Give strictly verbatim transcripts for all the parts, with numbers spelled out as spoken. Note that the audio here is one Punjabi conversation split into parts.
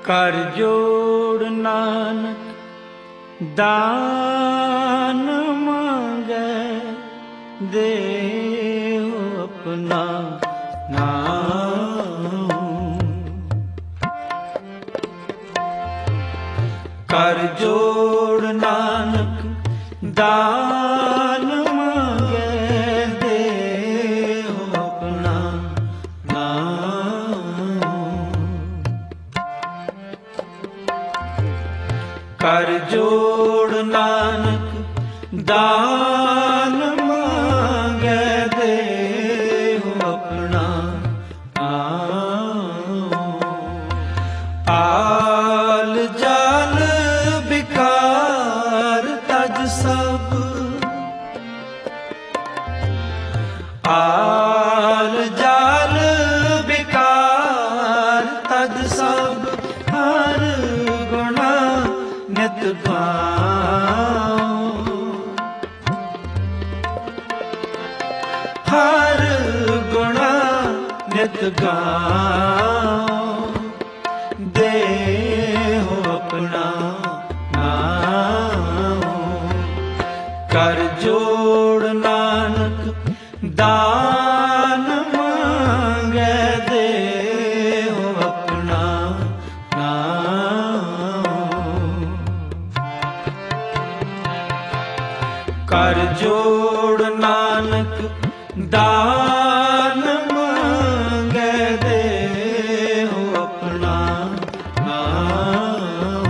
कर जोड़ नानक दान मांगे देहो अपना नाम। कर जोड़ नानक दान मांगे देहो अपना नाम। कर जोड़ नानक दान मांगे देहो अपना नाम। आल जाल बिकार तज सब, आल जाल बिकार तज सब, हर गुणा नित गाऊं। हर गुणा नित गाऊं, देहो अपना नाम। कर जोड़ नानक दान मांगे देहो अपना नाम। कर जोड़ नानक दान मांगे देहो अपना नाम।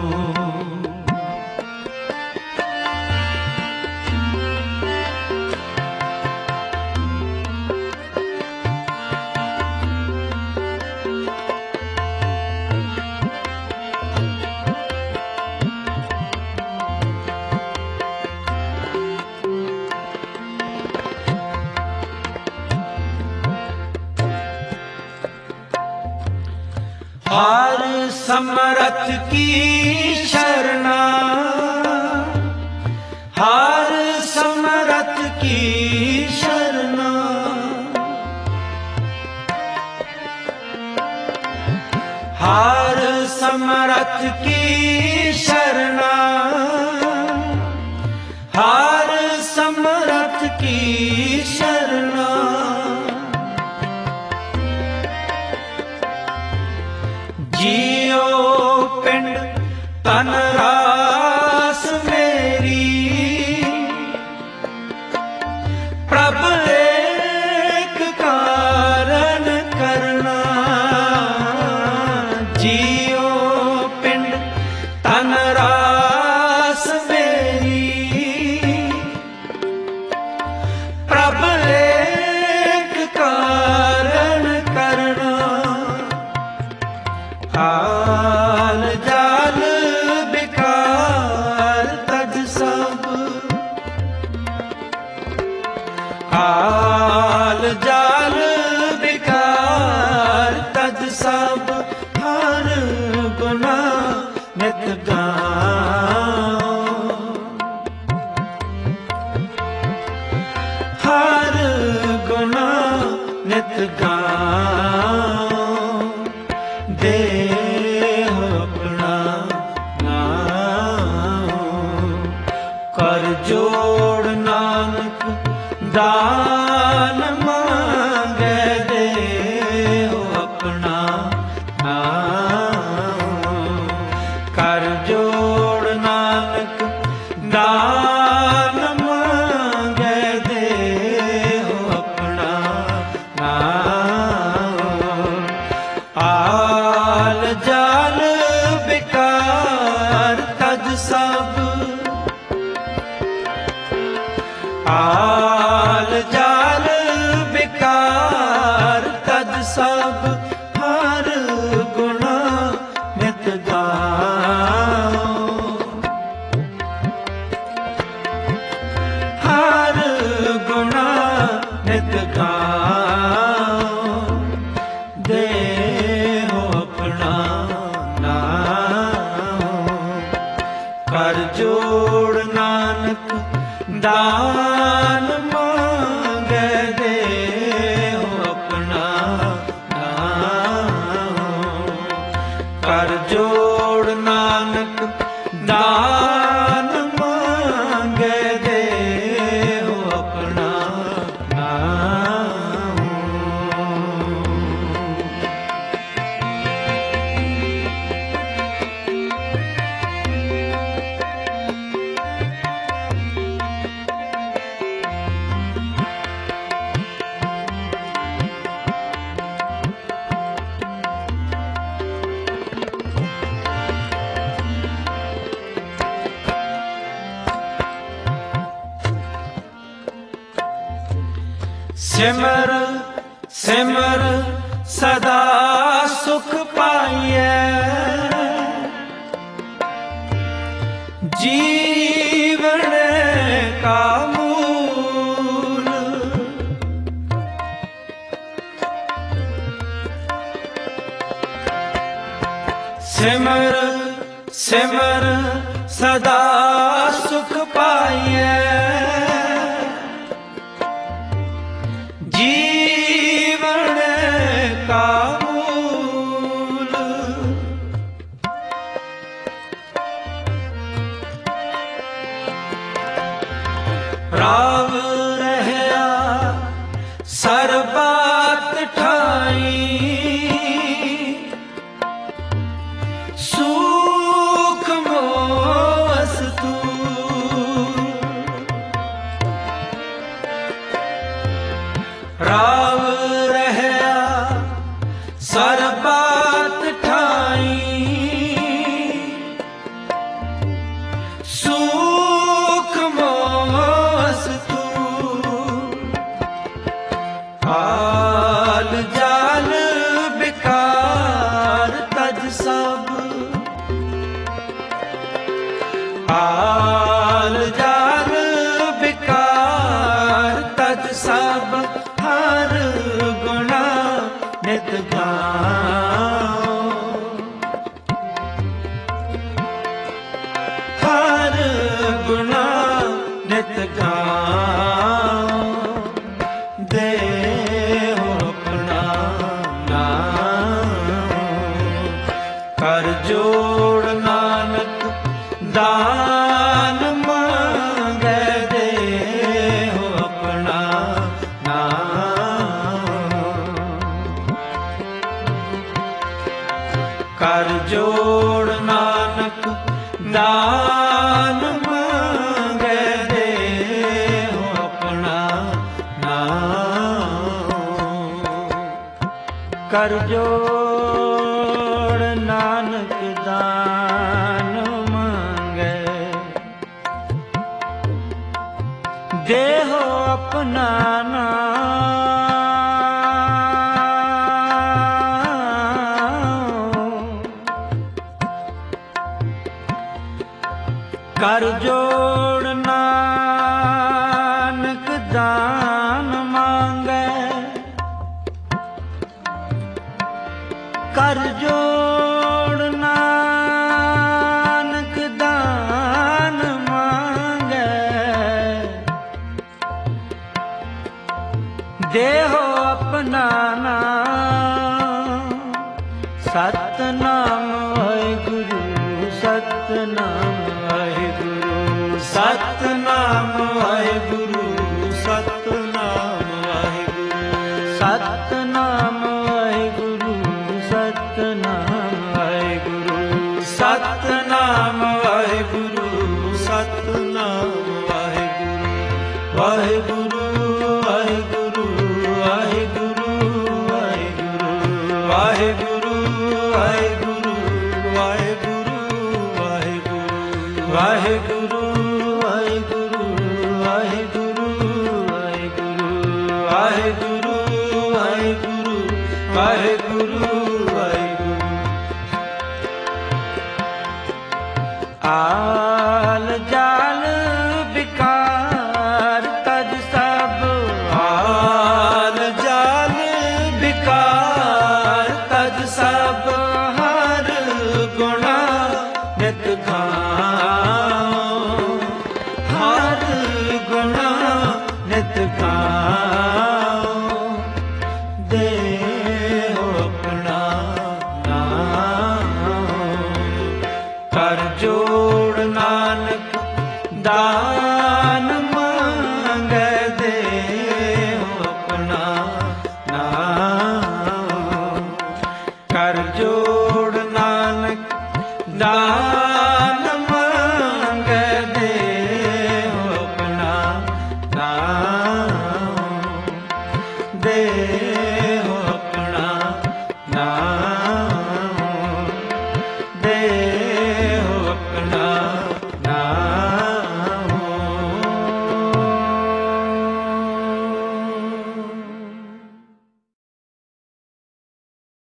हर समरथ की शरणा, हर समरथ की शरणा। हर समरथ की शरणा, हर समरथ की शरणा। जियो पिंड तन रास मेरी, प्रभ एक कारण करना। जियो पिंड तन रास मेरी, प्रभ एक कारण करना। आल जाल बिकार तज सब, आल जाल बिकार तज सब, हर गुना नित गाऊं। हर गुना नित गाऊं, देहो अपना नाम। कर जोड़ नानक दान मांगे देहो अपना नाम। कर जोड़ नानक दान मांगे देहो अपना नाम। आल जाल बिकार तज सब, आल जाल बिकार तज सब, हर गुणा नित गाऊं। हर गुणा नित गाऊं, देहो अपना नाम। कर जोड़ नानक दान मांगे देहो अपना नाम। ਕਰ ਜੋੜ ਨਾਨਕ ਦਾਨ ਮੰਗੇ ਦੇਹੁ ਆਪਣਾ ਨਾਮ। ਸਿਮਰ ਸਿਮਰ ਸਦਾ ਸੁਖ ਪਾਈਐ, ਜੀਵਨ ਕਾ ਮੂਲ। ਸਿਮਰ ਸਿਮਰ ਸਦਾ ਸੁਖ ਪਾਈਐ, ਜੀਵਨ ਕਾ ਮੂਲ। ਰਾਵ ਰਹਿਆ ਸਰਬਤ ਠਾਈ, ਸੁਖ ਮੋਸ ਤੂ। ਰਾਵ ਰਹਿਆ ਸਰਬਤ ਠਾਈ, ਸੁਖ ਮੋਸ ਤੂ। ਹਾਲ ਜਾਲ ਬਿਕਾਰ ਤਜ ਸਭ, ਹਾਲ ਜਾਲ ਬਿਕਾਰ ਤਜ ਸਭ। ਹਰ ਗੁਣਾ ਨਿਤ ਗਾਓ, ਹਰ ਗੁਣਾ ਨਿਤ ਗਾਓ। ਦੇਹੁ ਆਪਣਾ ਨਾਮ, ਕਰ ਜੋੜ ਨਾਨਕ ਦਾਨ ਮੰਗੈ ਦੇਹੁ ਆਪਣਾ ਕਰ ਜੋੜ ਨਾਨਕ ਦਾਨ ਮੰਗੈ ਦੇਹੁ ਆਪਣਾ ਨਾਮ। ਕਰ ਜੋੜ ਨਾਨਕ ਦਾਨ ਮੰਗੈ ਦੇਹੁ ਆਪਣਾ ਨਾਮ। ਕਰ ਜੋੜ ਨਾਨਕ ਦਾਨ ਮੰਗੈ, ਕਰ ਜੋੜ ਨਾਨਕ ਦਾਨ ਮੰਗੈ ਦੇਹੁ ਆਪਣਾ ਨਾਮ। ਸਤਿਨਾਮ ਵਾਹਿਗੁਰੂ ਸਤਿਨਾਮ ਵਾਹਿਗੁਰੂ, ਸਤਿਨਾਮ ਵਾਹਿਗੁਰੂ ਸਤਿਨਾਮ ਵਾਹਿਗੁਰੂ, ਸਤਿਨਾਮ ਵਾਹਿਗੁਰੂ ਸਤਿਨਾਮ ਵਾਹਿਗੁਰੂ, ਸਤਿਨਾਮ ਵਾਹਿਗੁਰੂ ਸਤਿਨਾਮ ਵਾਹਿਗੁਰੂ। ਵਾਹਿਗੁਰੂ ਵਾਹਿਗੁਰੂ ਵਾਹਿਗੁਰੂ ਵਾਹਿਗੁਰੂ, ਵਾਹਿਗੁਰੂ ਵਾਹਿਗੁਰੂ ਵਾਹਿਗੁਰੂ ਵਾਹਿਗੁਰੂ, ਵਾਹਿਗੁਰੂ ਵਾਹਿਗੁਰੂ ਵਾਹਿਗੁਰੂ ਵਾਹਿਗੁਰੂ, ਵਾਹਿਗੁਰੂ ਵਾਹਿਗੁਰੂ ਵਾਹਿਗੁਰੂ ਵਾਹਿਗੁਰੂ। ਆਲ ਜਾਲ ਬਿਕਾਰ ਤਜ ਸਭ, ਆਲ ਜਾਲ ਬਿਕਾਰ ਤਜ ਸਭ। ਹਰ ਗੁਣਾ ਨਿਤ ਗਾਓ, ਕਰ ਜੋड़